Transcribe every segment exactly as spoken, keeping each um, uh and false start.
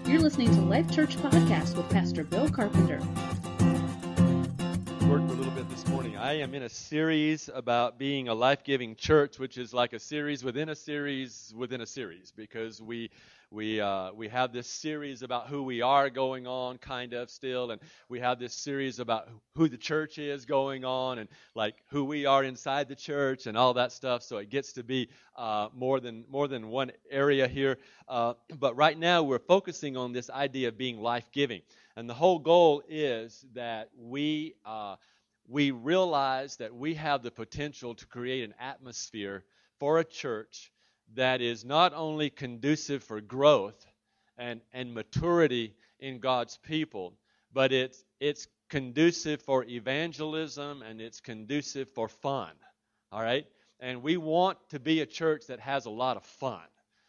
You're listening to Life Church Podcast with Pastor Bill Carpenter. Worked a little bit this morning. I am in a series about being a life-giving church, which is like a series within a series within a series, because we we uh, we have this series about who we are going on, kind of still, and we have this series about who the church is going on, and like who we are inside the church, and all that stuff. So it gets to be uh, more than more than one area here. Uh, but right now we're focusing on this idea of being life-giving. And the whole goal is that we uh, we realize that we have the potential to create an atmosphere for a church that is not only conducive for growth and, and maturity in God's people, but it's it's conducive for evangelism and it's conducive for fun. All right? And we want to be a church that has a lot of fun.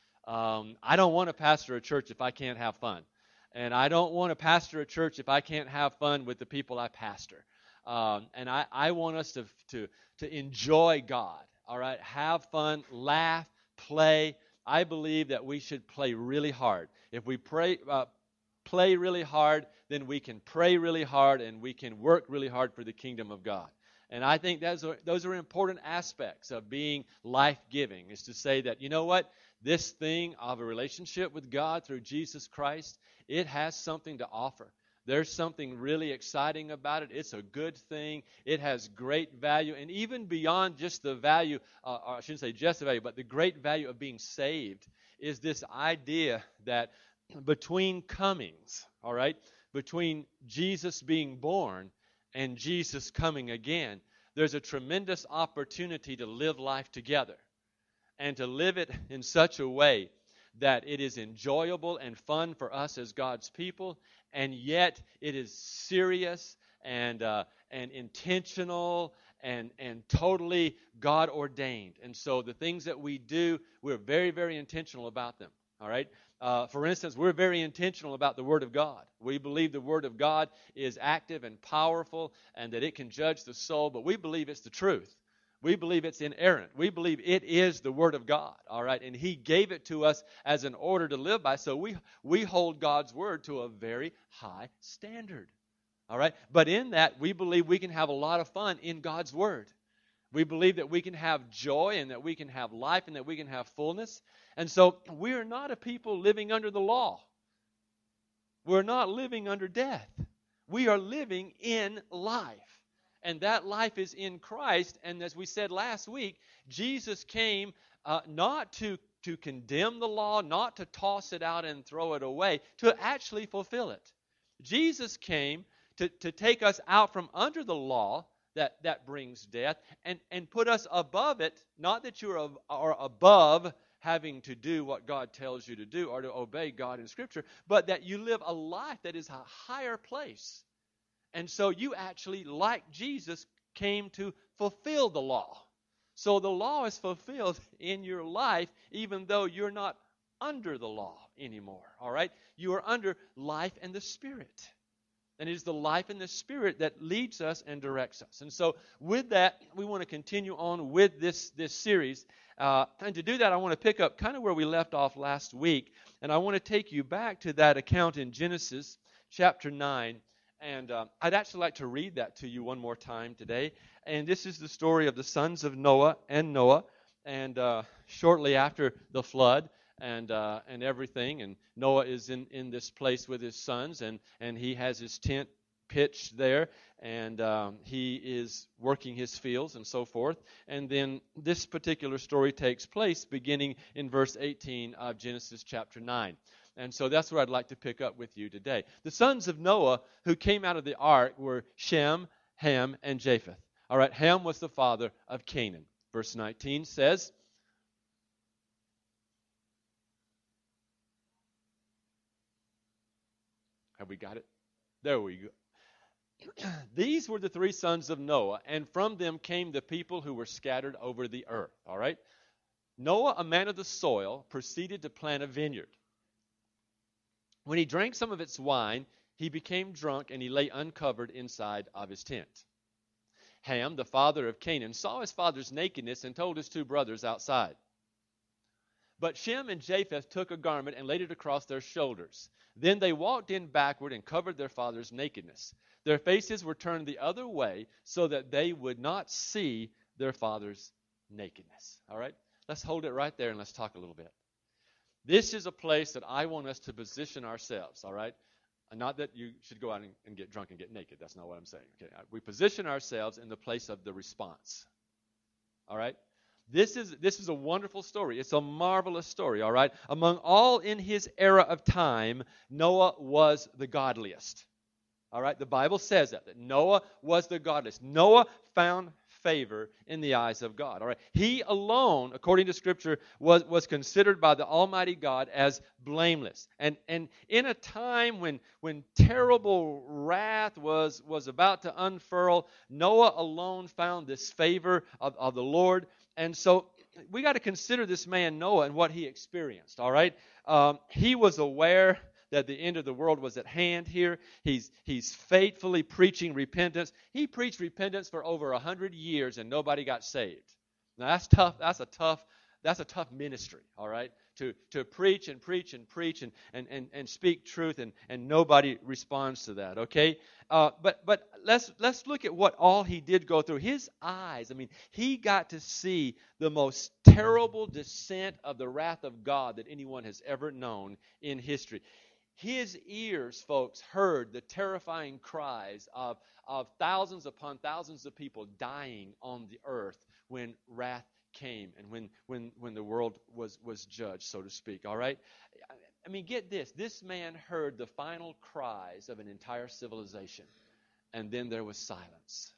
Um, I don't want to pastor a church if I can't have fun. And I don't want to pastor a church if I can't have fun with the people I pastor. Um, and I, I want us to, to, to enjoy God, all right? Have fun, laugh, play. I believe that we should play really hard. If we pray, uh, play really hard, then we can pray really hard and we can work really hard for the kingdom of God. And I think those are, those are important aspects of being life-giving, is to say that, you know what? This thing of a relationship with God through Jesus Christ, it has something to offer. There's something really exciting about it. It's a good thing. It has great value. And even beyond just the value, uh, or I shouldn't say just the value, but the great value of being saved is this idea that between comings, all right, between Jesus being born and Jesus coming again, there's a tremendous opportunity to live life together and to live it in such a way that it is enjoyable and fun for us as God's people, and yet it is serious and uh, and intentional and and totally God ordained. And so the things that we do, we're very, very intentional about them. All right. Uh, for instance, we're very intentional about the Word of God. We believe the Word of God is active and powerful, and that it can judge the soul. But we believe it's the truth. We believe it's inerrant. We believe it is the Word of God, all right? And He gave it to us as an order to live by, so we we hold God's Word to a very high standard, all right? But in that, we believe we can have a lot of fun in God's Word. We believe that we can have joy and that we can have life and that we can have fullness. And so we are not a people living under the law. We're not living under death. We are living in life. And that life is in Christ. And as we said last week, Jesus came uh, not to, to condemn the law, not to toss it out and throw it away, to actually fulfill it. Jesus came to, to take us out from under the law that, that brings death and, and put us above it, not that you are, are above having to do what God tells you to do or to obey God in Scripture, but that you live a life that is a higher place. And so you actually, like Jesus, came to fulfill the law. So the law is fulfilled in your life, even though you're not under the law anymore, all right? You are under life and the Spirit. And it is the life and the Spirit that leads us and directs us. And so with that, we want to continue on with this, this series. Uh, and to do that, I want to pick up kind of where we left off last week. And I want to take you back to that account in Genesis chapter nine. And uh, I'd actually like to read that to you one more time today. And this is the story of the sons of Noah and Noah. And uh, shortly after the flood and uh, and everything, and Noah is in, in this place with his sons, and, and he has his tent pitched there, and um, he is working his fields and so forth. And then this particular story takes place beginning in verse eighteen of Genesis chapter nine. And so that's where I'd like to pick up with you today. The sons of Noah who came out of the ark were Shem, Ham, and Japheth. All right, Ham was the father of Canaan. Verse nineteen says, have we got it? There we go. These were the three sons of Noah, and from them came the people who were scattered over the earth. All right? Noah, a man of the soil, proceeded to plant a vineyard. When he drank some of its wine, he became drunk, and he lay uncovered inside of his tent. Ham, the father of Canaan, saw his father's nakedness and told his two brothers outside. But Shem and Japheth took a garment and laid it across their shoulders. Then they walked in backward and covered their father's nakedness. Their faces were turned the other way so that they would not see their father's nakedness. All right? Let's hold it right there and let's talk a little bit. This is a place that I want us to position ourselves, all right? Not that you should go out and, and get drunk and get naked. That's not what I'm saying. Okay, we position ourselves in the place of the response. All right? This is this is a wonderful story. It's a marvelous story, all right? Among all in his era of time, Noah was the godliest. All right? The Bible says that, that Noah was the godliest. Noah found favor in the eyes of God. All right. He alone, according to Scripture, was, was considered by the Almighty God as blameless. And and in a time when when terrible wrath was, was about to unfurl, Noah alone found this favor of, of the Lord. And so we got to consider this man Noah and what he experienced. All right. Um, he was aware that the end of the world was at hand here. He's he's faithfully preaching repentance. He preached repentance for over a hundred years and nobody got saved. Now that's tough. That's a tough. That's a tough ministry. All right, to to preach and preach and preach and and and, and speak truth and and nobody responds to that. Okay, uh, but but let's let's look at what all he did go through. His eyes. I mean, he got to see the most terrible descent of the wrath of God that anyone has ever known in history. His ears, folks, heard the terrifying cries of, of thousands upon thousands of people dying on the earth when wrath came and when when, when the world was, was judged, so to speak. All right? I mean, get this. This man heard the final cries of an entire civilization, and then there was silence.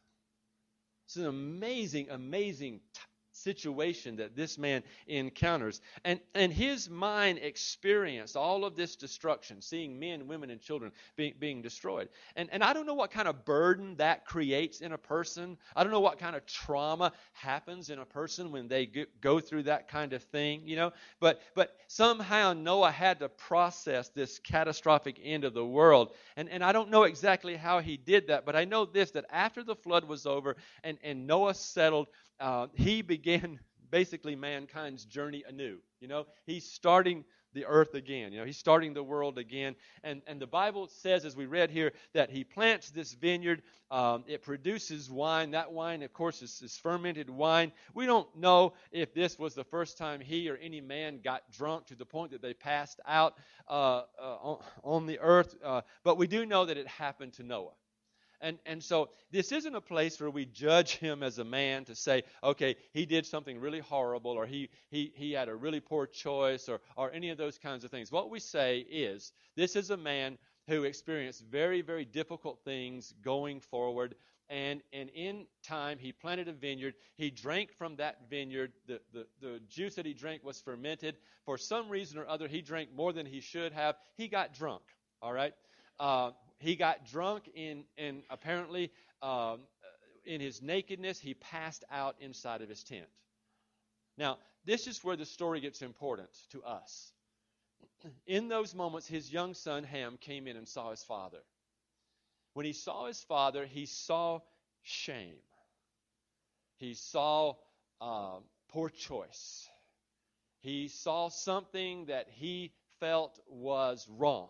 It's an amazing, amazing t- situation that this man encounters. And and his mind experienced all of this destruction, seeing men, women, and children being, being destroyed. And, and I don't know what kind of burden that creates in a person. I don't know what kind of trauma happens in a person when they get, go through that kind of thing, you know. But, but somehow Noah had to process this catastrophic end of the world. And, and I don't know exactly how he did that, but I know this, that after the flood was over and, and Noah settled, Uh, he began basically mankind's journey anew. You know, he's starting the earth again. You know, he's starting the world again. And and the Bible says, as we read here, that he plants this vineyard. Um, it produces wine. That wine, of course, is, is fermented wine. We don't know if this was the first time he or any man got drunk to the point that they passed out uh, uh, on, on the earth. Uh, but we do know that it happened to Noah. And and so this isn't a place where we judge him as a man to say, okay, he did something really horrible, or he he he had a really poor choice, or or any of those kinds of things. What we say is, this is a man who experienced very, very difficult things going forward. And and in time, he planted a vineyard. He drank from that vineyard. The, the, the juice that he drank was fermented. For some reason or other, he drank more than he should have. He got drunk, all right? Uh, He got drunk in, in apparently um, in his nakedness. He passed out inside of his tent. Now, this is where the story gets important to us. In those moments, his young son Ham came in and saw his father. When he saw his father, he saw shame. He saw uh, poor choice. He saw something that he felt was wrong.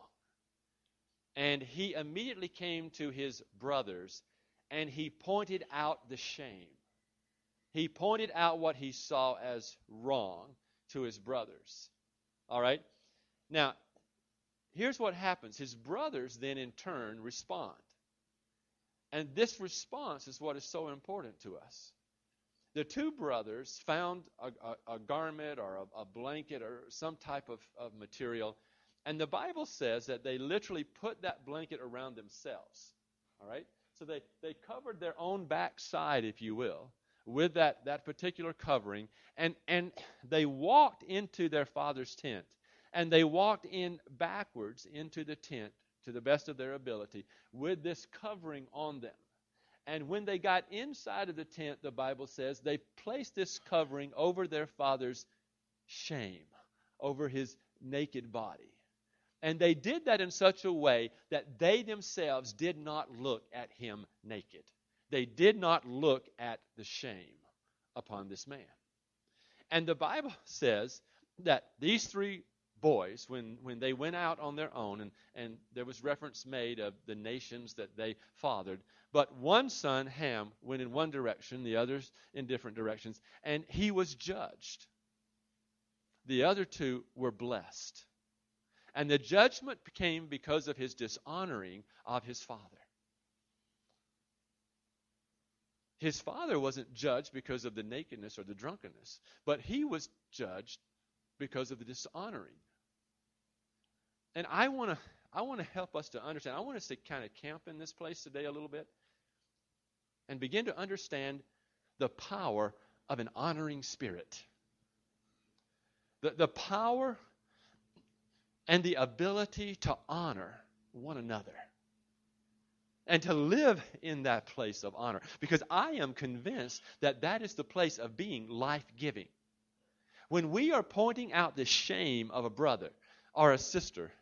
And he immediately came to his brothers, and he pointed out the shame. He pointed out what he saw as wrong to his brothers. All right? Now, here's what happens. His brothers then, in turn, respond. And this response is what is so important to us. The two brothers found a, a, a garment or a, a blanket or some type of, of material. And the Bible says that they literally put that blanket around themselves. All right? So they, they covered their own backside, if you will, with that, that particular covering. And, and they walked into their father's tent. And they walked in backwards into the tent to the best of their ability with this covering on them. And when they got inside of the tent, the Bible says, they placed this covering over their father's shame, over his naked body. And they did that in such a way that they themselves did not look at him naked. They did not look at the shame upon this man. And the Bible says that these three boys, when, when they went out on their own, and, and there was reference made of the nations that they fathered, but one son, Ham, went in one direction, the others in different directions, and he was judged. The other two were blessed. And the judgment came because of his dishonoring of his father. His father wasn't judged because of the nakedness or the drunkenness, but he was judged because of the dishonoring. And I want to I want to help us to understand. I want us to kind of camp in this place today a little bit and begin to understand the power of an honoring spirit. The, the power and the ability to honor one another. And to live in that place of honor. Because I am convinced that that is the place of being life-giving. When we are pointing out the shame of a brother or a sister,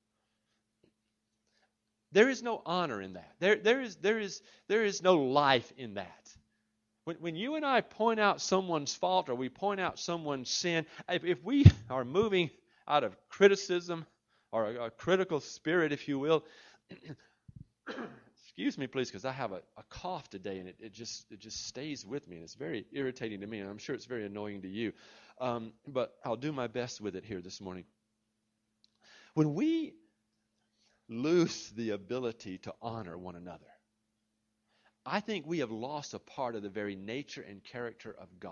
there is no honor in that. There, there is, there is, there is no life in that. When, when you and I point out someone's fault or we point out someone's sin, if, if we are moving out of criticism or a, a critical spirit, if you will, excuse me, please, because I have a, a cough today, and it, it just it just stays with me, and it's very irritating to me, and I'm sure it's very annoying to you. Um, but I'll do my best with it here this morning. When we lose the ability to honor one another, I think we have lost a part of the very nature and character of God.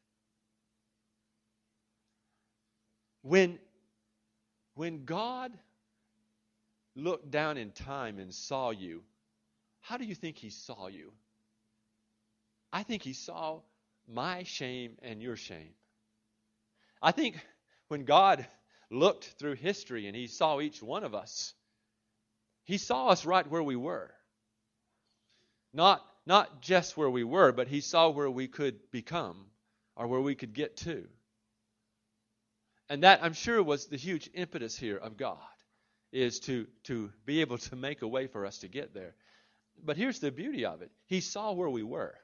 When, when God looked down in time and saw you, how do you think he saw you? I think he saw my shame and your shame. I think when God looked through history and he saw each one of us, he saw us right where we were. Not, not just where we were, but he saw where we could become or where we could get to. And that, I'm sure, was the huge impetus here of God, is to, to be able to make a way for us to get there. But here's the beauty of it. He saw where we were.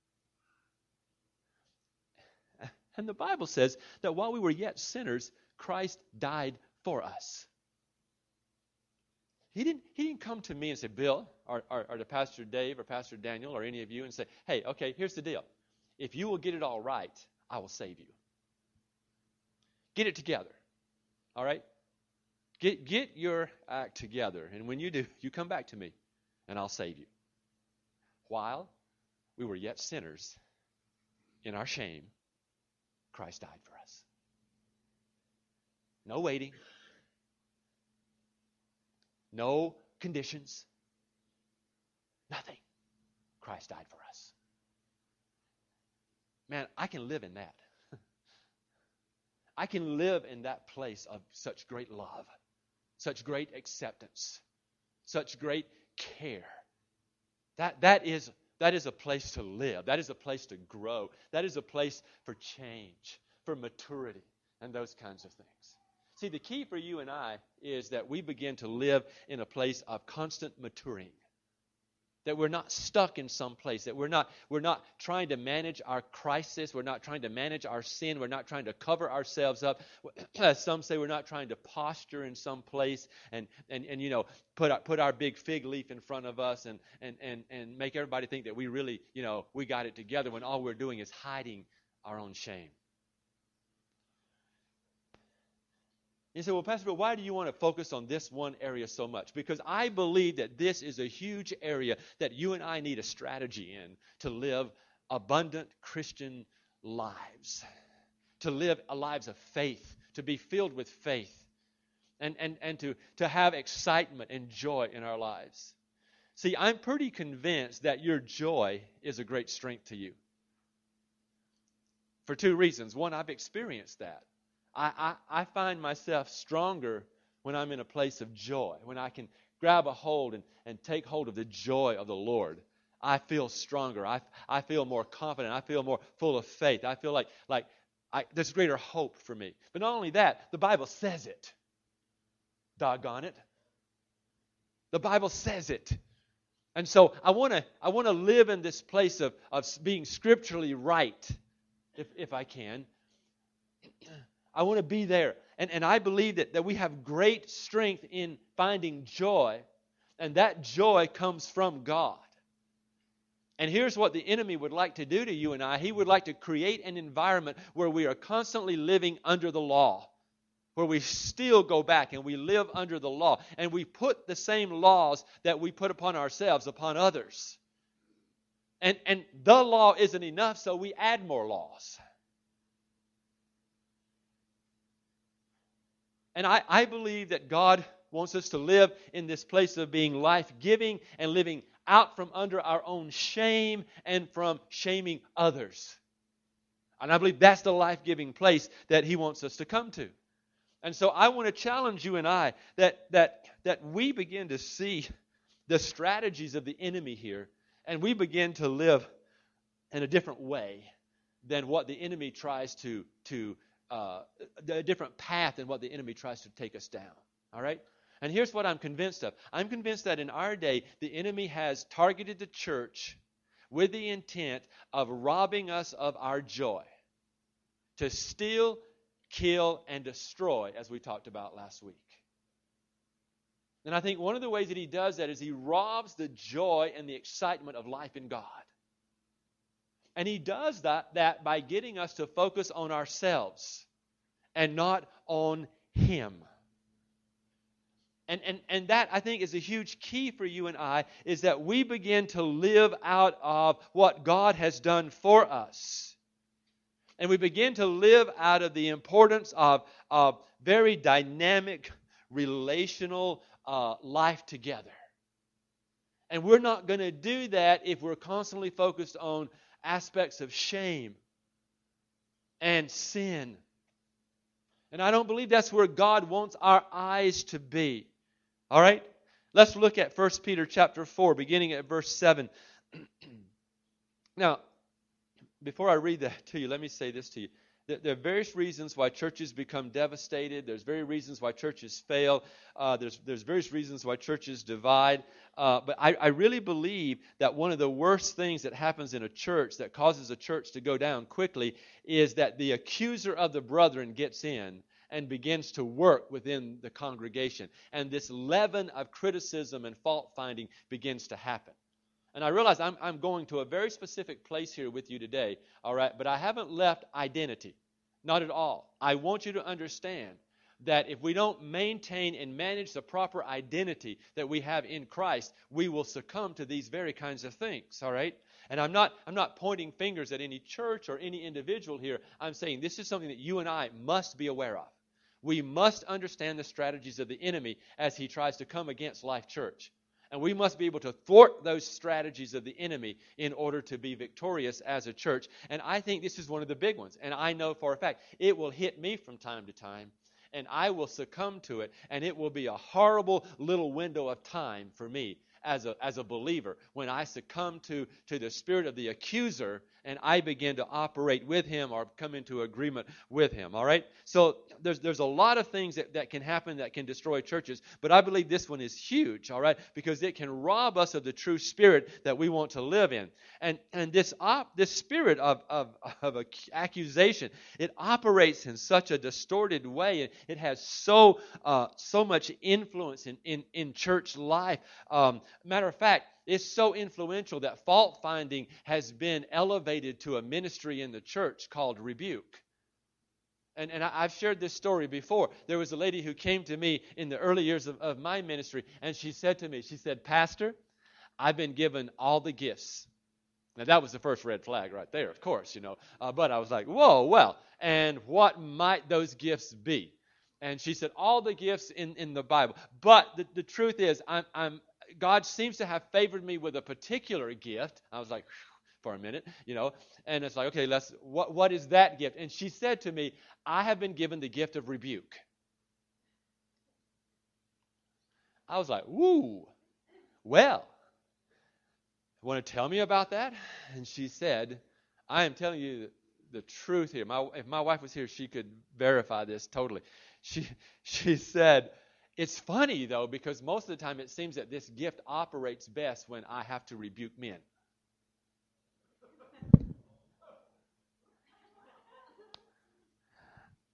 And the Bible says that while we were yet sinners, Christ died for us. He didn't, he didn't come to me and say, Bill, or, or, or to Pastor Dave or Pastor Daniel or any of you and say, hey, okay, here's the deal. If you will get it all right, I will save you. Get it together. All right? Get, get your act together. And when you do, you come back to me and I'll save you. While we were yet sinners in our shame, Christ died for us. No waiting. No conditions. Nothing. Christ died for us. Man, I can live in that. I can live in that place of such great love, such great acceptance, such great care. That, that is, that is a place to live. That is a place to grow. That is a place for change, for maturity, and those kinds of things. See, the key for you and I is that we begin to live in a place of constant maturing. That we're not stuck in some place. That we're not, we're not trying to manage our crisis. We're not trying to manage our sin. We're not trying to cover ourselves up. As some say, we're not trying to posture in some place and, and, and you know, put our, put our big fig leaf in front of us and, and, and, and make everybody think that we really, you know, we got it together when all we're doing is hiding our own shame. You say, well, Pastor Bill, why do you want to focus on this one area so much? Because I believe that this is a huge area that you and I need a strategy in to live abundant Christian lives, to live lives of faith, to be filled with faith, and, and, and to, to have excitement and joy in our lives. See, I'm pretty convinced that your joy is a great strength to you. For two reasons. One, I've experienced that. I, I, I find myself stronger when I'm in a place of joy, when I can grab a hold and, and take hold of the joy of the Lord. I feel stronger. I, I feel more confident. I feel more full of faith. I feel like, like I, there's greater hope for me. But not only that, the Bible says it. Doggone it. The Bible says it. And so I want to I want to live in this place of, of being scripturally right, if, if I can. I want to be there. And, and I believe that, that we have great strength in finding joy, and that joy comes from God. And here's what the enemy would like to do to you and I. He would like to create an environment where we are constantly living under the law, where we still go back and we live under the law, and we put the same laws that we put upon ourselves upon others. And, and the law isn't enough, so we add more laws. And I, I believe that God wants us to live in this place of being life-giving and living out from under our own shame and from shaming others. And I believe that's the life-giving place that He wants us to come to. And so I want to challenge you and I that, that, that we begin to see the strategies of the enemy here, and we begin to live in a different way than what the enemy tries to, to uh, a different path than what the enemy tries to take us down. All right? And here's what I'm convinced of. I'm convinced that in our day, the enemy has targeted the church with the intent of robbing us of our joy, to steal, kill, and destroy, as we talked about last week. And I think one of the ways that he does that is he robs the joy and the excitement of life in God. And he does that, that by getting us to focus on ourselves and not on Him. And, and, and that, I think, is a huge key for you and I, is that we begin to live out of what God has done for us. And we begin to live out of the importance of, of very dynamic, relational uh, life together. And we're not going to do that if we're constantly focused on aspects of shame and sin. And I don't believe that's where God wants our eyes to be. All right? Let's look at First Peter chapter four, beginning at verse seven. Now, before I read that to you, let me say this to you. There are various reasons why churches become devastated. There's various reasons why churches fail. Uh, there's, there's various reasons why churches divide. Uh, but I, I really believe that one of the worst things that happens in a church that causes a church to go down quickly is that the accuser of the brethren gets in and begins to work within the congregation. And this leaven of criticism and fault-finding begins to happen. And I realize I'm, I'm going to a very specific place here with you today, all right? But I haven't left identity. Not at all. I want you to understand that if we don't maintain and manage the proper identity that we have in Christ, we will succumb to these very kinds of things, all right? And I'm not, I'm not pointing fingers at any church or any individual here. I'm saying this is something that you and I must be aware of. We must understand the strategies of the enemy as he tries to come against Life Church. And we must be able to thwart those strategies of the enemy in order to be victorious as a church. And I think this is one of the big ones. And I know for a fact it will hit me from time to time. And I will succumb to it. And it will be a horrible little window of time for me as a, as a believer when I succumb to, to the spirit of the accuser and I begin to operate with him or come into agreement with him. All right? So there's there's a lot of things that, that can happen that can destroy churches, but I believe this one is huge, all right? Because it can rob us of the true spirit that we want to live in. And and this op, this spirit of, of, of accusation, it operates in such a distorted way. It, it has so uh, so much influence in, in, in church life. Um, matter of fact, it's so influential that fault-finding has been elevated to a ministry in the church called rebuke. And, and I, I've shared this story before. There was a lady who came to me in the early years of, of my ministry, and she said to me, she said, "Pastor, I've been given all the gifts." Now, that was the first red flag right there, of course, you know. Uh, but I was like, whoa, well, and what might those gifts be? And she said, all the gifts in, in the Bible. But the, the truth is, I'm, I'm God seems to have favored me with a particular gift. I was like, for a minute, you know, and it's like, okay, let's, what, what is that gift? And she said to me, I have been given the gift of rebuke. I was like, woo, well, want to tell me about that? And she said, I am telling you the truth here. My, if my wife was here, she could verify this totally. She, she said, it's funny, though, because most of the time it seems that this gift operates best when I have to rebuke men.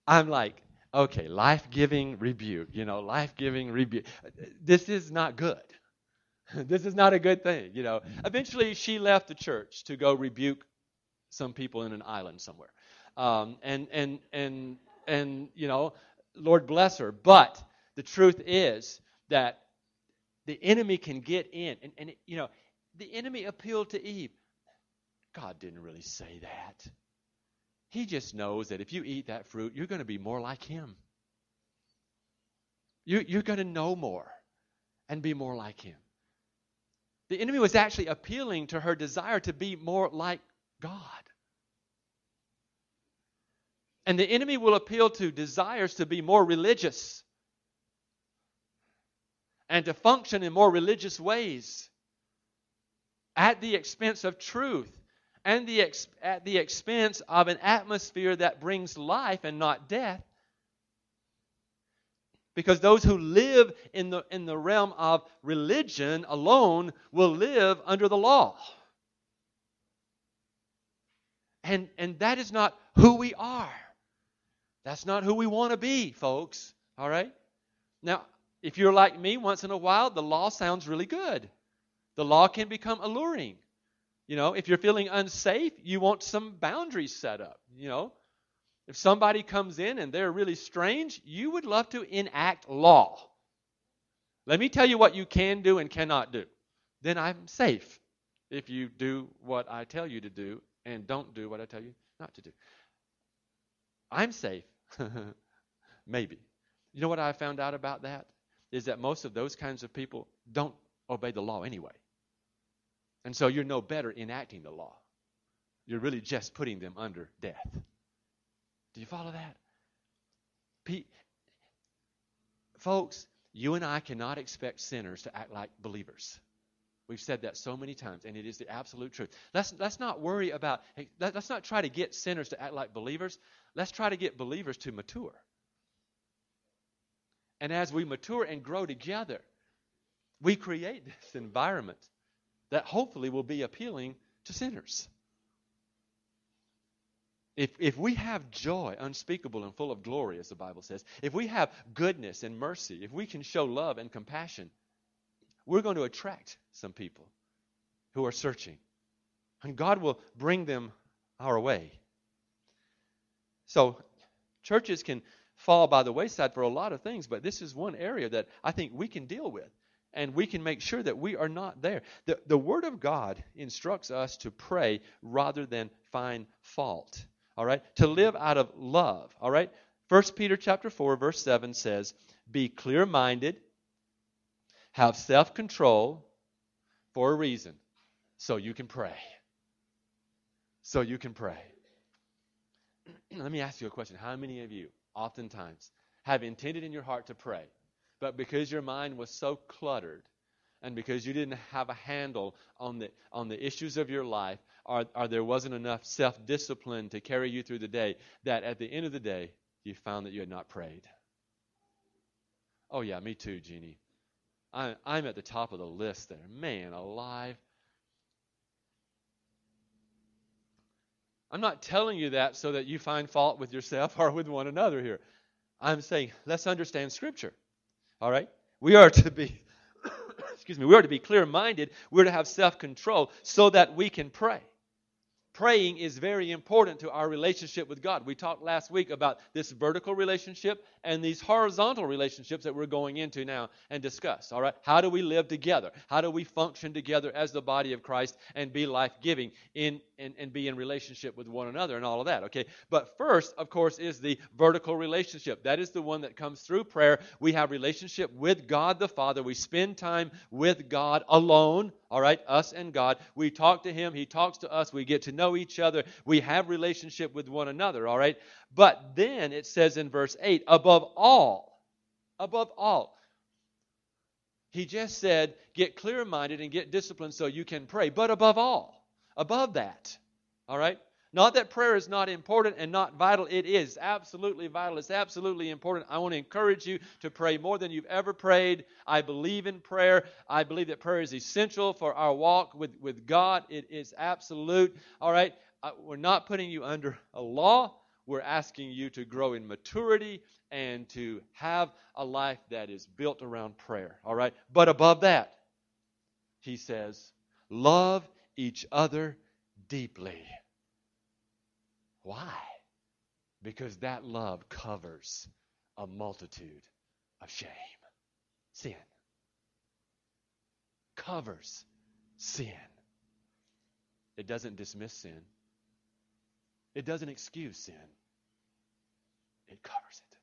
I'm like, okay, life-giving rebuke, you know, life-giving rebuke. This is not good. This is not a good thing, you know. Eventually, she left the church to go rebuke some people in an island somewhere. Um, and, and, and, and, you know, Lord bless her. But the truth is that the enemy can get in. And, and you know, the enemy appealed to Eve. God didn't really say that. He just knows that if you eat that fruit, you're going to be more like him. You, you're going to know more and be more like him. The enemy was actually appealing to her desire to be more like God. And the enemy will appeal to desires to be more religious and to function in more religious ways at the expense of truth and the ex- at the expense of an atmosphere that brings life and not death. Because those who live in the, in the realm of religion alone will live under the law. And, and that is not who we are. That's not who we want to be, folks. All right? Now, if you're like me, once in a while, the law sounds really good. The law can become alluring. You know, if you're feeling unsafe, you want some boundaries set up, you know. If somebody comes in and they're really strange, you would love to enact law. Let me tell you what you can do and cannot do. Then I'm safe if you do what I tell you to do and don't do what I tell you not to do. I'm safe. Maybe. You know what I found out about that? Is that most of those kinds of people don't obey the law anyway. And so you're no better enacting the law. You're really just putting them under death. Do you follow that? P- Folks, you and I cannot expect sinners to act like believers. We've said that so many times, and it is the absolute truth. Let's, let's not worry about, hey, let, let's not try to get sinners to act like believers. Let's try to get believers to mature. And as we mature and grow together, we create this environment that hopefully will be appealing to sinners. If, if we have joy unspeakable and full of glory, as the Bible says, if we have goodness and mercy, if we can show love and compassion, we're going to attract some people who are searching. And God will bring them our way. So, churches can fall by the wayside for a lot of things, but this is one area that I think we can deal with. And we can make sure that we are not there. The, the Word of God instructs us to pray rather than find fault. All right? To live out of love. All right? First Peter chapter four, verse seven says, be clear-minded, have self-control for a reason, so you can pray. So you can pray. Let me ask you a question. How many of you, oftentimes, have intended in your heart to pray, but because your mind was so cluttered and because you didn't have a handle on the on the issues of your life, or, or there wasn't enough self-discipline to carry you through the day, that at the end of the day, you found that you had not prayed? Oh yeah, me too, Jeannie. I, I'm at the top of the list there. Man alive. I'm not telling you that so that you find fault with yourself or with one another here. I'm saying, let's understand Scripture. All right? We are to be, excuse me, we are to be clear-minded. We're to have self-control so that we can pray. Praying is very important to our relationship with God. We talked last week about this vertical relationship and these horizontal relationships that we're going into now and discuss. All right? How do we live together? How do we function together as the body of Christ and be life-giving in and, and be in relationship with one another and all of that? Okay? But first, of course, is the vertical relationship. That is the one that comes through prayer. We have relationship with God the Father. We spend time with God alone. All right? Us and God. We talk to Him. He talks to us. We get to know each other. We have relationship with one another. All right? But then it says in verse eight, above all, above all. He just said, get clear-minded and get disciplined so you can pray. But above all, above that, all right? Not that prayer is not important and not vital. It is absolutely vital. It's absolutely important. I want to encourage you to pray more than you've ever prayed. I believe in prayer. I believe that prayer is essential for our walk with, with God. It is absolute. All right? We're not putting you under a law. we're asking you to grow in maturity and to have a life that is built around prayer. All right? But above that, he says, love each other deeply. Why? Because that love covers a multitude of shame. Sin. Covers sin. It doesn't dismiss sin. It doesn't excuse sin. It covers it.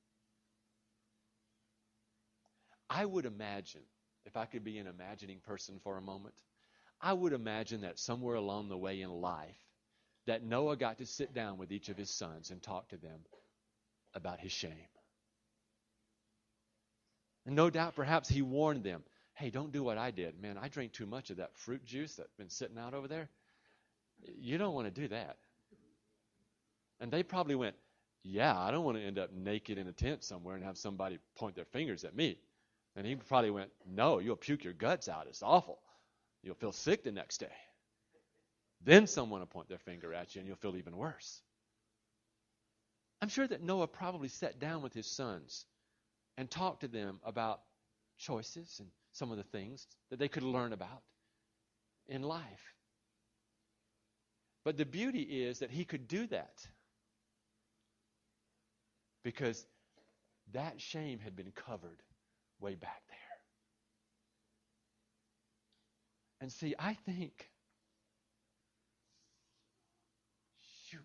I would imagine, if I could be an imagining person for a moment, I would imagine that somewhere along the way in life, that Noah got to sit down with each of his sons and talk to them about his shame. And no doubt, perhaps he warned them, hey, don't do what I did. Man, I drank too much of that fruit juice that's been sitting out over there. You don't want to do that. And they probably went, yeah, I don't want to end up naked in a tent somewhere and have somebody point their fingers at me. And he probably went, no, you'll puke your guts out. It's awful. You'll feel sick the next day. Then someone will point their finger at you and you'll feel even worse. I'm sure that Noah probably sat down with his sons and talked to them about choices and some of the things that they could learn about in life. But the beauty is that he could do that because that shame had been covered way back there. And see, I think, shoot,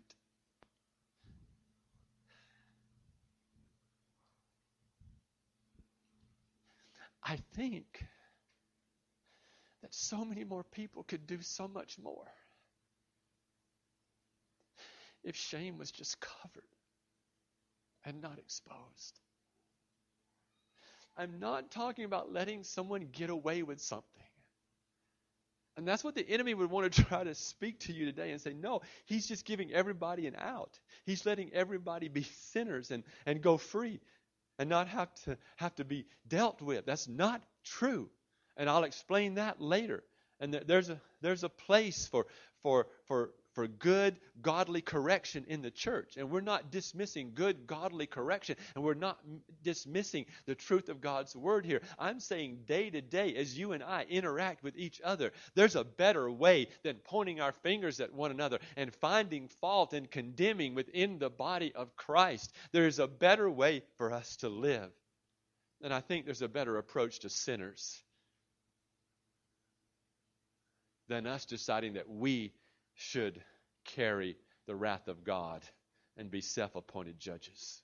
I think that so many more people could do so much more if shame was just covered and not exposed. I'm not talking about letting someone get away with something. And that's what the enemy would want to try to speak to you today and say, no, he's just giving everybody an out. He's letting everybody be sinners and, and go free and not have to have to be dealt with. That's not true. And I'll explain that later. And there's a there's a place for for for for good, godly correction in the church. And we're not dismissing good, godly correction. And we're not dismissing the truth of God's word here. I'm saying day to day, as you and I interact with each other, there's a better way than pointing our fingers at one another and finding fault and condemning within the body of Christ. There's a better way for us to live. And I think there's a better approach to sinners than us deciding that we should carry the wrath of God and be self-appointed judges.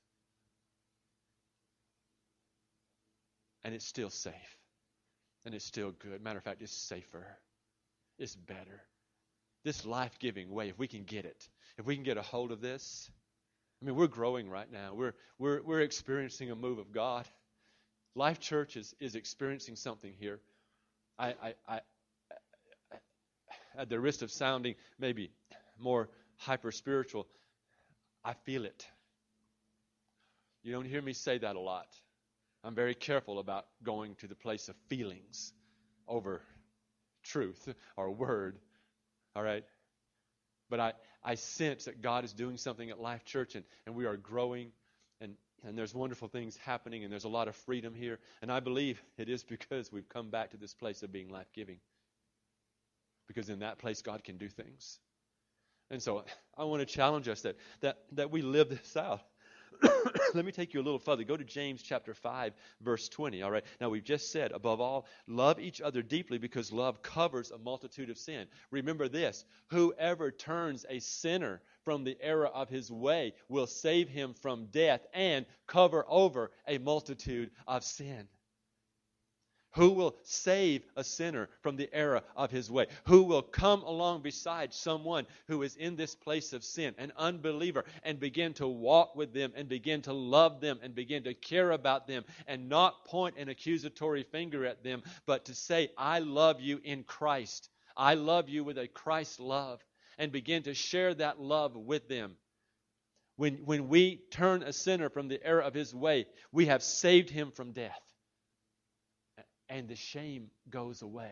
And it's still safe. And it's still good. Matter of fact, it's safer. It's better. This life-giving way, if we can get it, if we can get a hold of this, I mean, we're growing right now. We're we're we're experiencing a move of God. Life Church is, is experiencing something here. I, I, I at the risk of sounding maybe more hyper-spiritual, I feel it. You don't hear me say that a lot. I'm very careful about going to the place of feelings over truth or word. All right? But I, I sense that God is doing something at Life Church, and, and we are growing, and, and there's wonderful things happening, and there's a lot of freedom here. And I believe it is because we've come back to this place of being life-giving. Because in that place, God can do things. And so I want to challenge us that that, that we live this out. Let me take you a little further. Go to James chapter five, verse twenty. All right. Now, we've just said, above all, love each other deeply because love covers a multitude of sin. Remember this. Whoever turns a sinner from the error of his way will save him from death and cover over a multitude of sin. Who will save a sinner from the error of his way? Who will come along beside someone who is in this place of sin, an unbeliever, and begin to walk with them and begin to love them and begin to care about them and not point an accusatory finger at them, but to say, I love you in Christ. I love you with a Christ love, and begin to share that love with them. When, when we turn a sinner from the error of his way, we have saved him from death. And the shame goes away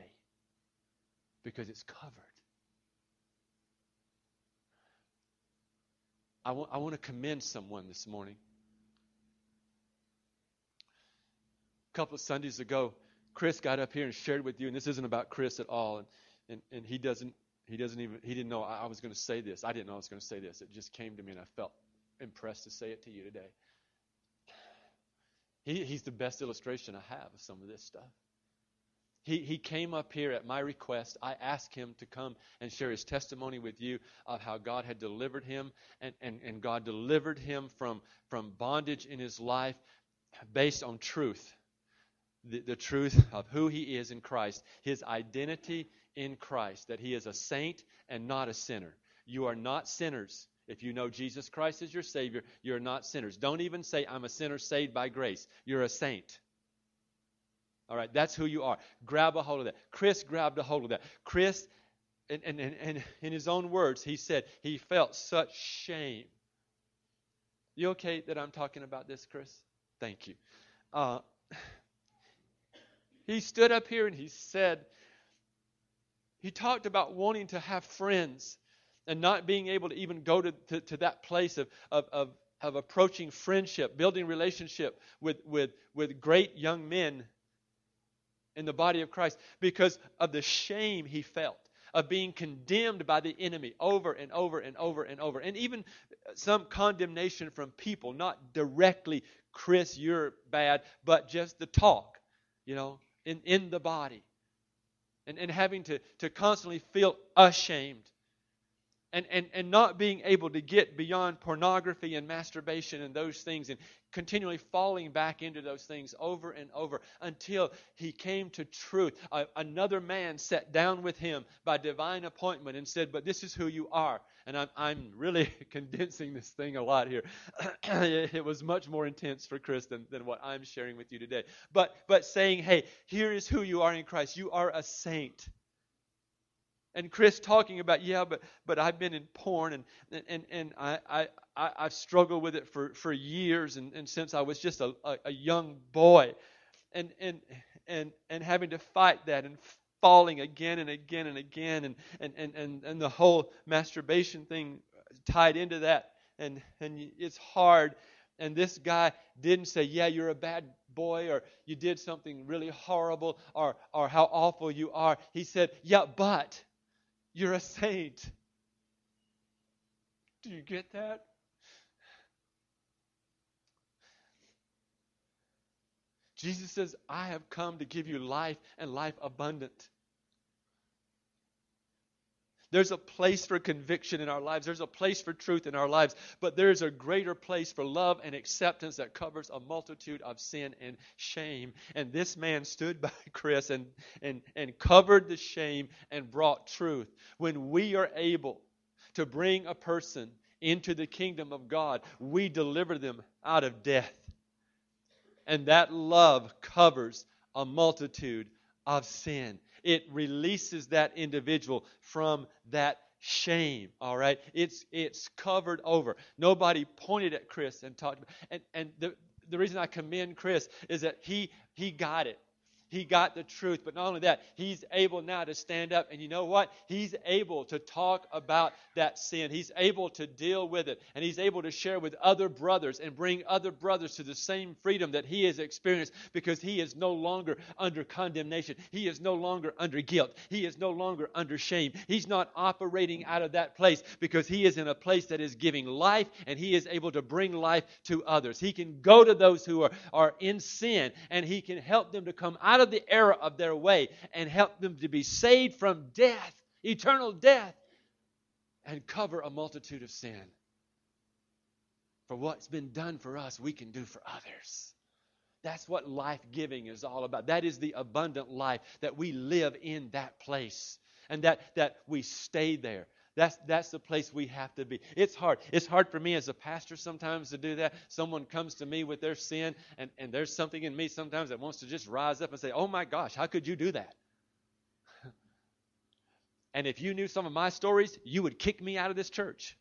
because it's covered. I want, I want to commend someone this morning. A couple of Sundays ago, Chris got up here and shared with you, and this isn't about Chris at all, and, and, and he doesn't he doesn't even he didn't know I, I was going to say this. I didn't know I was going to say this. It just came to me, and I felt impressed to say it to you today. He, he's the best illustration I have of some of this stuff. He he came up here at my request. I asked him to come and share his testimony with you of how God had delivered him, and, and, and God delivered him from, from bondage in his life based on truth. The, the truth of who he is in Christ, his identity in Christ, that he is a saint and not a sinner. You are not sinners. If you know Jesus Christ as your Savior, you're not sinners. Don't even say, I'm a sinner saved by grace. You're a saint. All right, that's who you are. Grab a hold of that. Chris grabbed a hold of that. Chris, and, and, and, and in his own words, he said he felt such shame. You okay that I'm talking about this, Chris? Thank you. Uh, he stood up here and he said, he talked about wanting to have friends and not being able to even go to, to, to that place of, of, of, of approaching friendship, building relationship with, with, with great young men in the body of Christ because of the shame he felt of being condemned by the enemy over and over and over and over. And even some condemnation from people, not directly, Chris, you're bad, but just the talk, you know, in, in the body. And, and having to, to constantly feel ashamed. And, and, and not being able to get beyond pornography and masturbation and those things and continually falling back into those things over and over until he came to truth. Uh, another man sat down with him by divine appointment and said, but this is who you are. And I'm, I'm really condensing this thing a lot here. It was much more intense for Chris than, than what I'm sharing with you today. But, but saying, hey, here is who you are in Christ. You are a saint. And Chris talking about, yeah, but but I've been in porn and and and I I I've struggled with it for, for years and, and since I was just a, a, a young boy, and and and and having to fight that and falling again and again and again and and and and, and the whole masturbation thing tied into that, and and it's hard. And this guy didn't say, yeah, you're a bad boy, or you did something really horrible, or or how awful you are. He said, yeah, but you're a saint. Do you get that? Jesus says, I have come to give you life and life abundant. There's a place for conviction in our lives. There's a place for truth in our lives. But there's a greater place for love and acceptance that covers a multitude of sin and shame. And this man stood by Chris and, and, and covered the shame and brought truth. When we are able to bring a person into the kingdom of God, we deliver them out of death. And that love covers a multitude of sin. It releases that individual from that shame, all right? It's it's covered over. Nobody pointed at Chris and talked about and and the the reason I commend Chris is that he he got it. He got the truth. But not only that, he's able now to stand up. And you know what? He's able to talk about that sin. He's able to deal with it. And he's able to share with other brothers and bring other brothers to the same freedom that he has experienced, because he is no longer under condemnation. He is no longer under guilt. He is no longer under shame. He's not operating out of that place, because he is in a place that is giving life, and he is able to bring life to others. He can go to those who are, are in sin, and he can help them to come out of the error of their way and help them to be saved from death, eternal death, and cover a multitude of sin. For what's been done for us, we can do for others. That's what life-giving is all about. That is the abundant life, that we live in that place and that, that we stay there. That's that's the place we have to be. It's hard. It's hard for me as a pastor sometimes to do that. Someone comes to me with their sin, and, and there's something in me sometimes that wants to just rise up and say, oh my gosh, how could you do that? And if you knew some of my stories, you would kick me out of this church.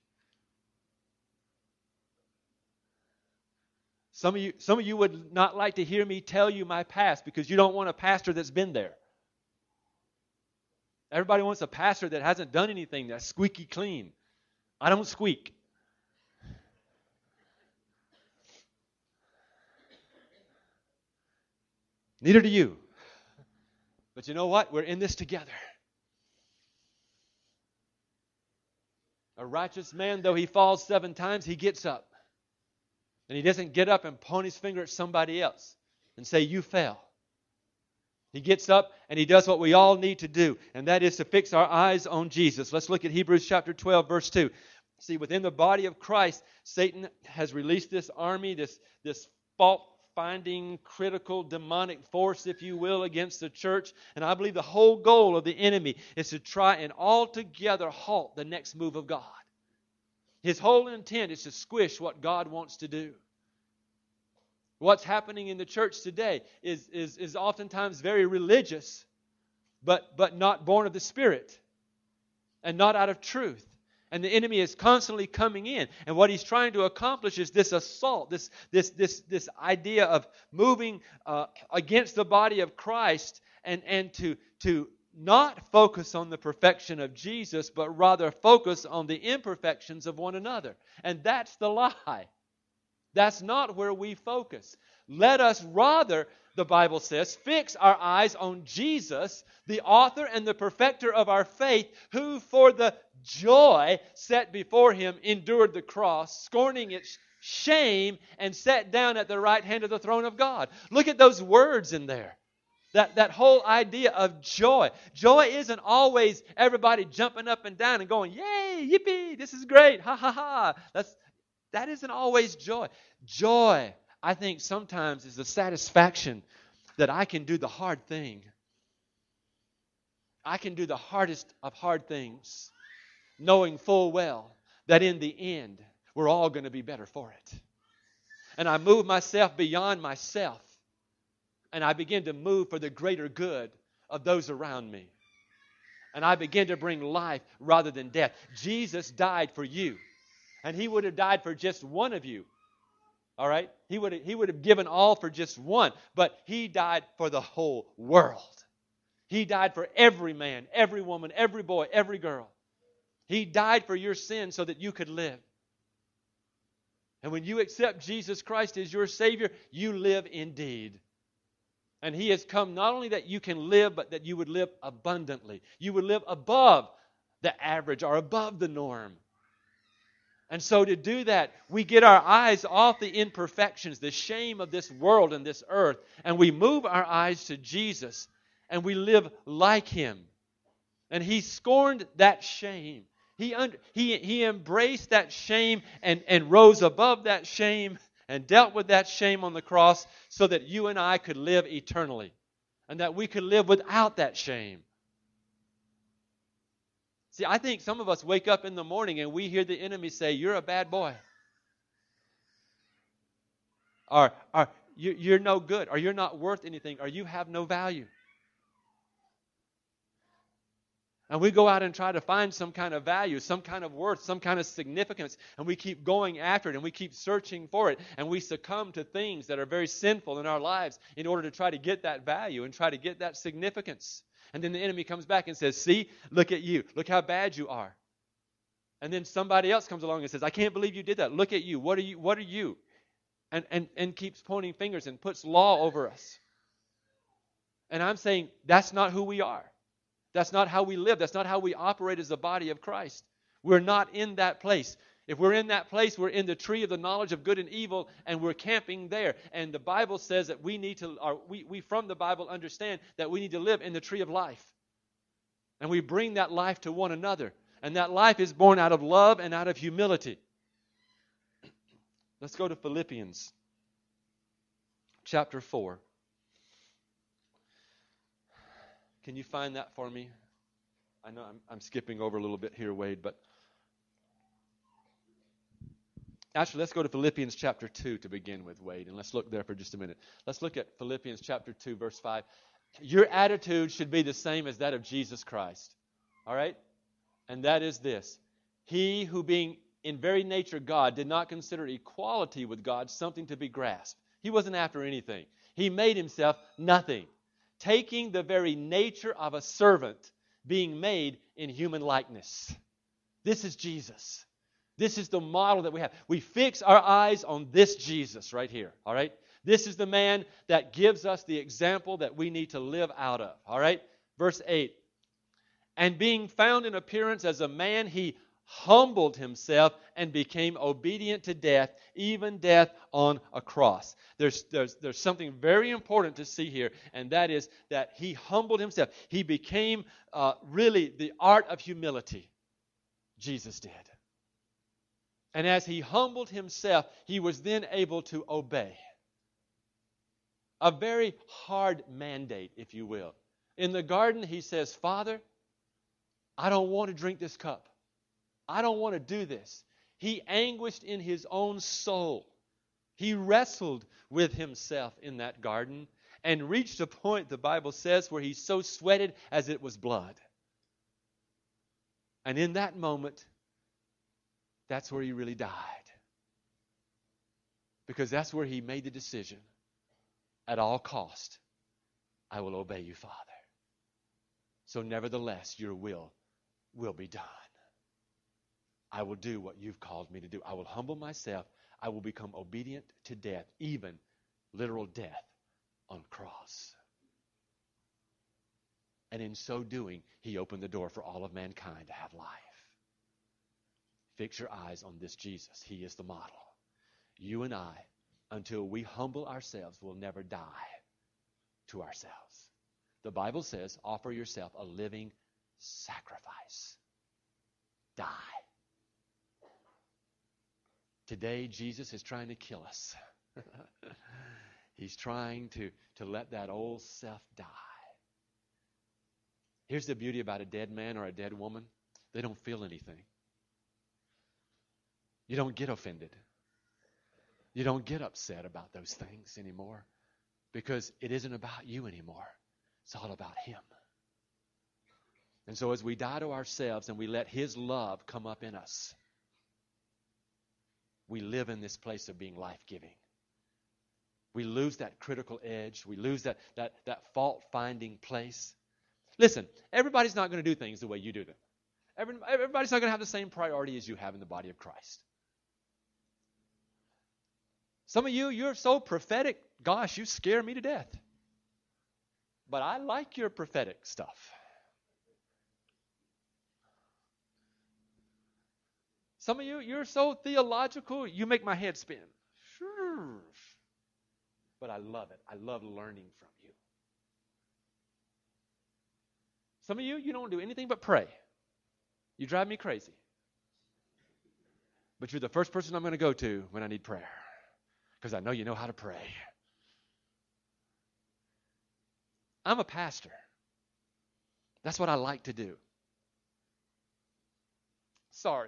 Some of you, some of you would not like to hear me tell you my past, because you don't want a pastor that's been there. Everybody wants a pastor that hasn't done anything, that's squeaky clean. I don't squeak. Neither do you. But you know what? We're in this together. A righteous man, though he falls seven times, he gets up. And he doesn't get up and point his finger at somebody else and say, you fell. He gets up and he does what we all need to do, and that is to fix our eyes on Jesus. Let's look at Hebrews chapter twelve, verse two. See, within the body of Christ, Satan has released this army, this, this fault-finding, critical, demonic force, if you will, against the church. And I believe the whole goal of the enemy is to try and altogether halt the next move of God. His whole intent is to squish what God wants to do. What's happening in the church today is, is, is oftentimes very religious, but, but not born of the Spirit and not out of truth. And the enemy is constantly coming in. And what he's trying to accomplish is this assault, this, this, this, this idea of moving uh, against the body of Christ and, and to, to not focus on the perfection of Jesus, but rather focus on the imperfections of one another. And that's the lie. That's not where we focus. Let us rather, the Bible says, fix our eyes on Jesus, the author and the perfecter of our faith, who for the joy set before him endured the cross, scorning its shame, and sat down at the right hand of the throne of God. Look at those words in there. That, that whole idea of joy. Joy isn't always everybody jumping up and down and going, yay, yippee, this is great, ha ha ha. That's That isn't always joy. Joy, I think, sometimes is the satisfaction that I can do the hard thing. I can do the hardest of hard things, knowing full well that in the end, we're all going to be better for it. And I move myself beyond myself, and I begin to move for the greater good of those around me. And I begin to bring life rather than death. Jesus died for you. And He would have died for just one of you. All right? He would have, he would have given all for just one. But He died for the whole world. He died for every man, every woman, every boy, every girl. He died for your sin so that you could live. And when you accept Jesus Christ as your Savior, you live indeed. And He has come not only that you can live, but that you would live abundantly. You would live above the average or above the norm. And so to do that, we get our eyes off the imperfections, the shame of this world and this earth, and we move our eyes to Jesus, and we live like Him. And He scorned that shame. He, under, he, he embraced that shame and, and rose above that shame and dealt with that shame on the cross so that you and I could live eternally and that we could live without that shame. See, I think some of us wake up in the morning and we hear the enemy say, you're a bad boy. Or, or you, you're no good. Or you're not worth anything. Or you have no value. And we go out and try to find some kind of value, some kind of worth, some kind of significance. And we keep going after it and we keep searching for it. And we succumb to things that are very sinful in our lives in order to try to get that value and try to get that significance. And then the enemy comes back and says, see, look at you. Look how bad you are. And then somebody else comes along and says, I can't believe you did that. Look at you. What are you? What are you? And, and, and keeps pointing fingers and puts law over us. And I'm saying that's not who we are. That's not how we live. That's not how we operate as the body of Christ. We're not in that place. If we're in that place, we're in the tree of the knowledge of good and evil, and we're camping there. And the Bible says that we need to, or we, we from the Bible understand that we need to live in the tree of life. And we bring that life to one another. And that life is born out of love and out of humility. Let's go to Philippians chapter four. Can you find that for me? I know I'm, I'm skipping over a little bit here, Wade, but actually, let's go to Philippians chapter two to begin with, Wade, and let's look there for just a minute. Let's look at Philippians chapter two, verse five. Your attitude should be the same as that of Jesus Christ, all right? And that is this. He who being in very nature God did not consider equality with God something to be grasped. He wasn't after anything. He made Himself nothing, taking the very nature of a servant, being made in human likeness. This is Jesus. This is the model that we have. We fix our eyes on this Jesus right here, all right? This is the man that gives us the example that we need to live out of. All right? Verse eight. And being found in appearance as a man, he humbled himself and became obedient to death, even death on a cross. There's, there's, there's something very important to see here, and that is that he humbled himself. He became uh, really the art of humility. Jesus did. And as he humbled himself, he was then able to obey. A very hard mandate, if you will. In the garden, he says, Father, I don't want to drink this cup. I don't want to do this. He anguished in his own soul. He wrestled with himself in that garden and reached a point, the Bible says, where he so sweated as it was blood. And in that moment, that's where he really died. Because that's where he made the decision, at all cost, I will obey you, Father. So nevertheless, your will will be done. I will do what you've called me to do. I will humble myself. I will become obedient to death, even literal death on a cross. And in so doing, he opened the door for all of mankind to have life. Fix your eyes on this Jesus. He is the model. You and I, until we humble ourselves, will never die to ourselves. The Bible says, offer yourself a living sacrifice. Die. Today, Jesus is trying to kill us. He's trying to, to let that old self die. Here's the beauty about a dead man or a dead woman. They don't feel anything. You don't get offended. You don't get upset about those things anymore because it isn't about you anymore. It's all about him. And so as we die to ourselves and we let his love come up in us, we live in this place of being life-giving. We lose that critical edge. We lose that, that, that fault-finding place. Listen, everybody's not going to do things the way you do them. Every, everybody's not going to have the same priority as you have in the body of Christ. Some of you, you're so prophetic, gosh, you scare me to death. But I like your prophetic stuff. Some of you, you're so theological, you make my head spin. Sure. But I love it. I love learning from you. Some of you, you don't do anything but pray. You drive me crazy. But you're the first person I'm going to go to when I need prayer. Because I know you know how to pray. I'm a pastor. That's what I like to do. Sorry.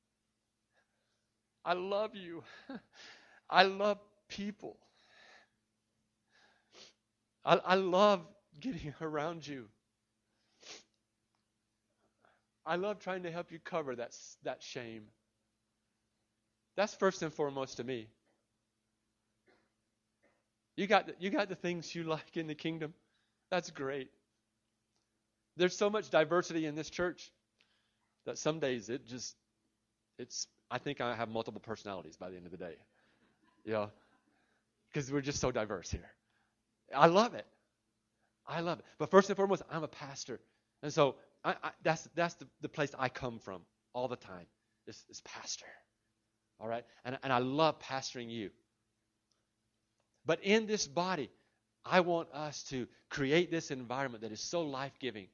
I love you. I love people. I, I love getting around you. I love trying to help you cover that, that shame. That's first and foremost to me. You got, the, you got the things you like in the kingdom. That's great. There's so much diversity in this church that some days it just, it's, I think I have multiple personalities by the end of the day. You know, because we're just so diverse here. I love it. I love it. But first and foremost, I'm a pastor. And so I, I, that's that's the, the place I come from all the time, is, is pastor. All right? And, and I love pastoring you. But in this body, I want us to create this environment that is so life-giving.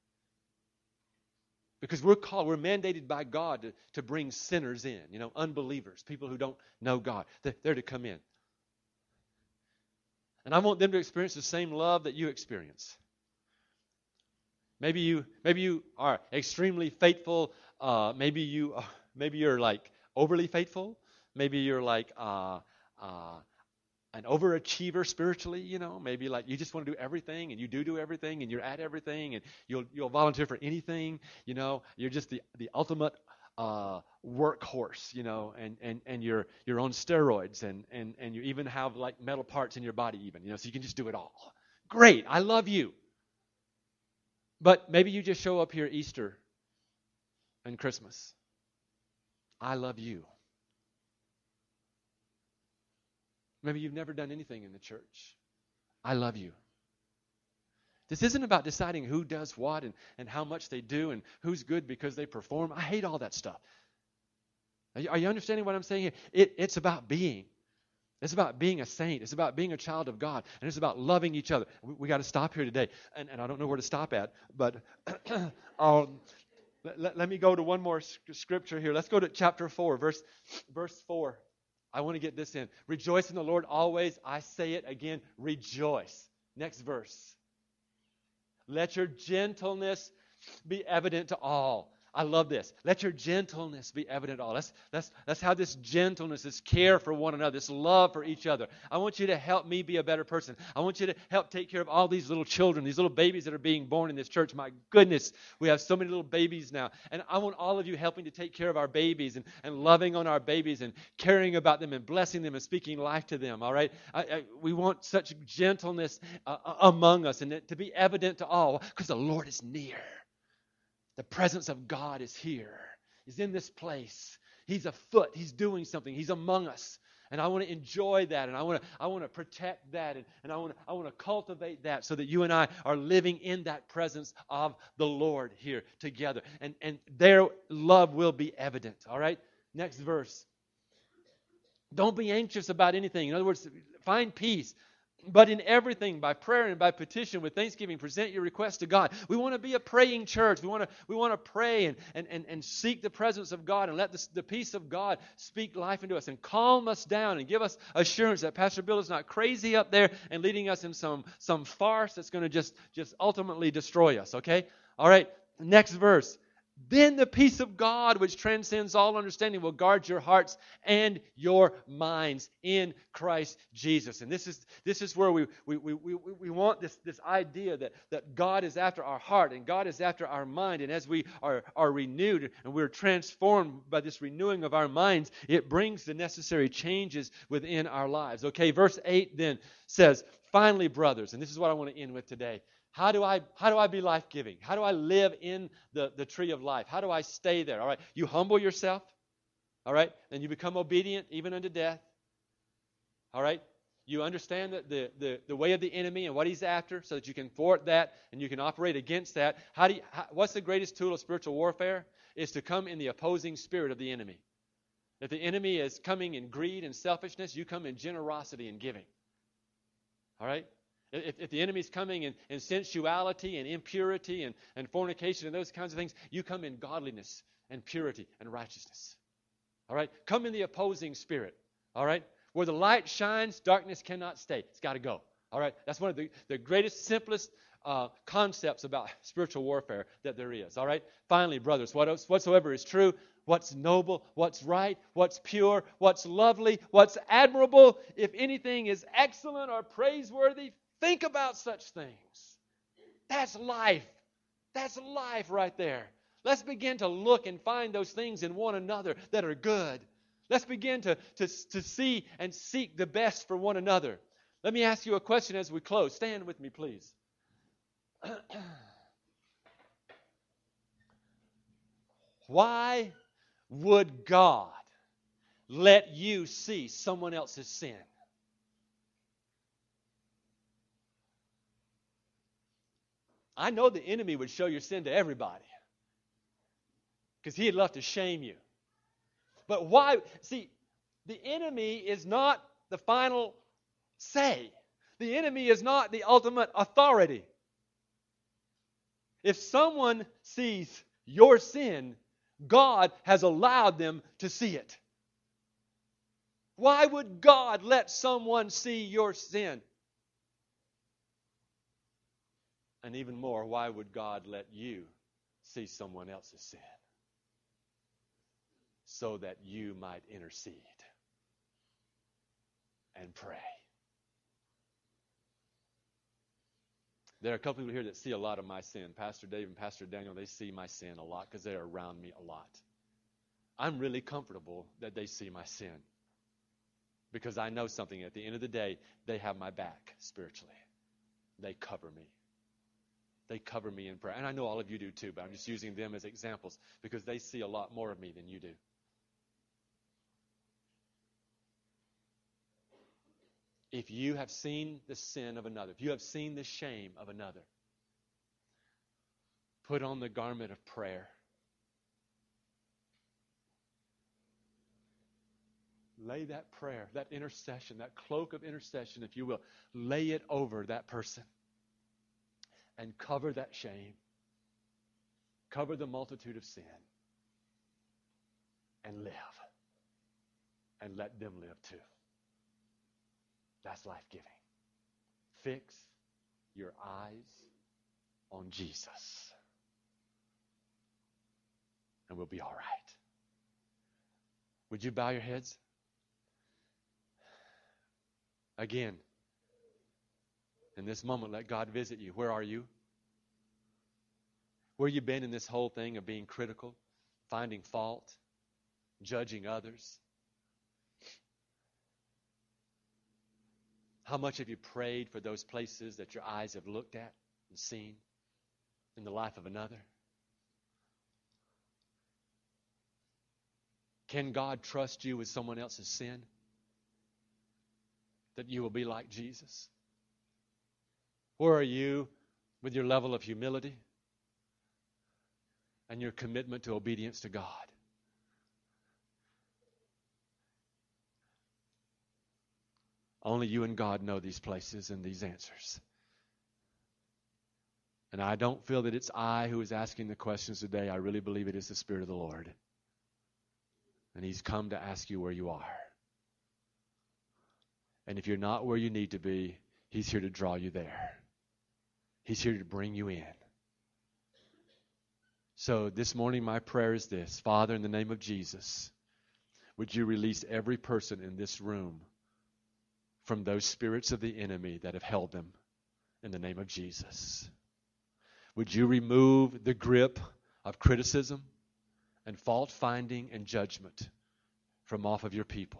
Because we're called, we're mandated by God to, to bring sinners in, you know, unbelievers, people who don't know God. They're, they're to come in. And I want them to experience the same love that you experience. Maybe you, maybe you are extremely faithful. Uh, maybe you, uh, maybe you're like overly faithful. Maybe you're like uh, uh, an overachiever spiritually. You know, maybe like you just want to do everything, and you do do everything, and you're at everything, and you'll you'll volunteer for anything. You know, you're just the the ultimate uh, workhorse. You know, and and and you're you're on steroids, and and and you even have like metal parts in your body, even. You know, so you can just do it all. Great, I love you. But maybe you just show up here Easter and Christmas. I love you. Maybe you've never done anything in the church. I love you. This isn't about deciding who does what and, and how much they do and who's good because they perform. I hate all that stuff. Are you, are you understanding what I'm saying here? It, it's about being. It's about being a saint. It's about being a child of God. And it's about loving each other. We, we got to stop here today. And, and I don't know where to stop at, but um, let, let, let me go to one more scripture here. Let's go to chapter four, verse, verse four. I want to get this in. Rejoice in the Lord always. I say it again, rejoice. Next verse. Let your gentleness be evident to all. I love this. Let your gentleness be evident to all. Let's, let's, let's have this gentleness, this care for one another, this love for each other. I want you to help me be a better person. I want you to help take care of all these little children, these little babies that are being born in this church. My goodness, we have so many little babies now. And I want all of you helping to take care of our babies and, and loving on our babies and caring about them and blessing them and speaking life to them, all right? I, I, we want such gentleness uh, among us and it to be evident to all because the Lord is near. The presence of God is here. He's in this place. He's afoot. He's doing something. He's among us. And I want to enjoy that. And I want to I want to protect that. And, and I want to I want to cultivate that so that you and I are living in that presence of the Lord here together. And, and their love will be evident. All right? Next verse. Don't be anxious about anything. In other words, find peace. But in everything, by prayer and by petition, with thanksgiving, present your requests to God. We want to be a praying church. We want to we want to pray and, and, and, and seek the presence of God and let the, the peace of God speak life into us and calm us down and give us assurance that Pastor Bill is not crazy up there and leading us in some, some farce that's going to just, just ultimately destroy us, okay? All right, next verse. Then the peace of God, which transcends all understanding, will guard your hearts and your minds in Christ Jesus. And this is this is where we we we we, we want this, this idea that, that God is after our heart and God is after our mind. And as we are, are renewed and we're transformed by this renewing of our minds, it brings the necessary changes within our lives. Okay, verse eight then says, finally, brothers, and this is what I want to end with today. How do I how do I be life-giving? How do I live in the, the tree of life? How do I stay there? All right. You humble yourself. All right. And you become obedient even unto death. All right. You understand the, the, the, the way of the enemy and what he's after so that you can thwart that and you can operate against that. How do you, how, what's the greatest tool of spiritual warfare? Is to come in the opposing spirit of the enemy. If the enemy is coming in greed and selfishness, you come in generosity and giving. All right. If, if the enemy's coming in, in sensuality and impurity and, and fornication and those kinds of things, you come in godliness and purity and righteousness. All right? Come in the opposing spirit. All right? Where the light shines, darkness cannot stay. It's got to go. All right? That's one of the, the greatest, simplest uh, concepts about spiritual warfare that there is. All right? Finally, brothers, what else, whatsoever is true, what's noble, what's right, what's pure, what's lovely, what's admirable, if anything is excellent or praiseworthy, think about such things. That's life. That's life right there. Let's begin to look and find those things in one another that are good. Let's begin to, to, to see and seek the best for one another. Let me ask you a question as we close. Stand with me, please. Why would God let you see someone else's sin? I know the enemy would show your sin to everybody because he'd love to shame you. But why? See, the enemy is not the final say. The enemy is not the ultimate authority. If someone sees your sin, God has allowed them to see it. Why would God let someone see your sin? And even more, why would God let you see someone else's sin? So that you might intercede and pray. There are a couple people here that see a lot of my sin. Pastor Dave and Pastor Daniel, they see my sin a lot because they're around me a lot. I'm really comfortable that they see my sin because I know something. At the end of the day, they have my back spiritually. They cover me. They cover me in prayer. And I know all of you do too, but I'm just using them as examples because they see a lot more of me than you do. If you have seen the sin of another, if you have seen the shame of another, put on the garment of prayer. Lay that prayer, that intercession, that cloak of intercession, if you will, lay it over that person and cover that shame. Cover the multitude of sin and live. And let them live too. That's life-giving. Fix your eyes on Jesus. And we'll be all right. Would you bow your heads? Again, in this moment, let God visit you. Where are you? Where you been in this whole thing of being critical, finding fault, judging others? How much have you prayed for those places that your eyes have looked at and seen in the life of another? Can God trust you with someone else's sin? That you will be like Jesus? Where are you with your level of humility and your commitment to obedience to God? Only you and God know these places and these answers. And I don't feel that it's I who is asking the questions today. I really believe it is the Spirit of the Lord. And He's come to ask you where you are. And if you're not where you need to be, He's here to draw you there. He's here to bring you in. So this morning my prayer is this. Father, in the name of Jesus, would you release every person in this room from those spirits of the enemy that have held them in the name of Jesus. Would you remove the grip of criticism and fault finding and judgment from off of your people?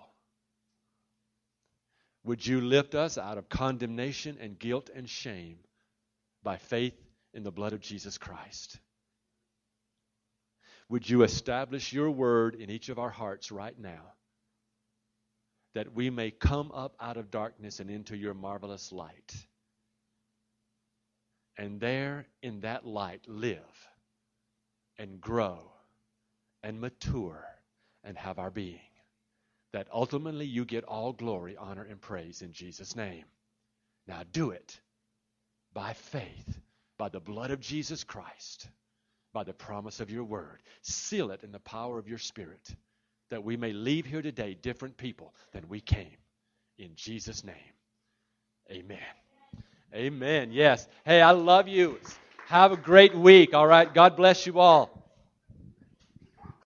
Would you lift us out of condemnation and guilt and shame by faith in the blood of Jesus Christ? Would you establish your word in each of our hearts right now, that we may come up out of darkness and into your marvelous light. And there in that light live and grow and mature and have our being. That ultimately you get all glory, honor, and praise in Jesus' name. Now do it by faith, by the blood of Jesus Christ, by the promise of your word. Seal it in the power of your Spirit, that we may leave here today different people than we came. In Jesus' name, amen. Amen. Yes. Hey, I love you. Have a great week, all right? God bless you all.